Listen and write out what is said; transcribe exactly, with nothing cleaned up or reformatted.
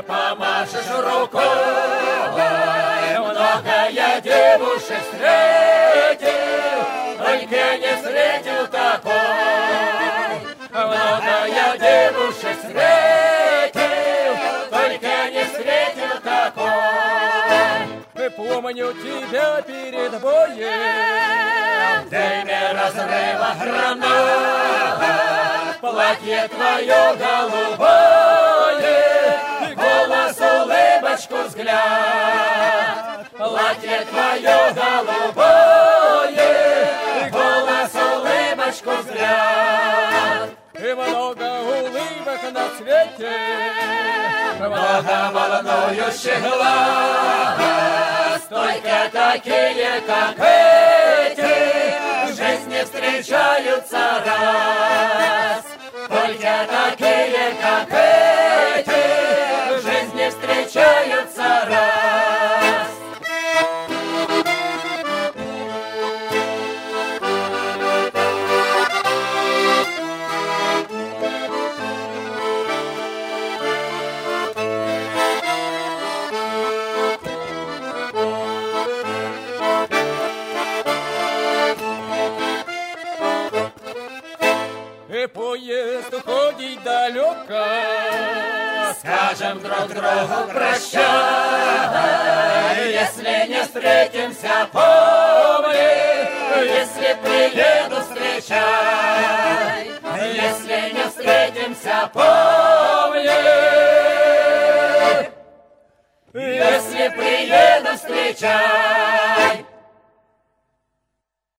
помашешь рукой, много я девушек встретил, только не встретил такой. Много я девушек встретил, только не встретил такой. Помню тебя перед боем, в дыме разрыва гранат, платье твое голубое, голос, улыбочку, взгляд. Платье твое голубое, голос, улыбочку, взгляд. И много улыбок на свете, много волнующих глаз, только такие, как эти, в жизни встречаются раз. Только такие, как эти, в жизни встречаются раз. И поезд уходит далеко, скажем друг другу прощай. Если не встретимся, помни, если приеду, встречай. Если не встретимся, помни, если приеду, встречай.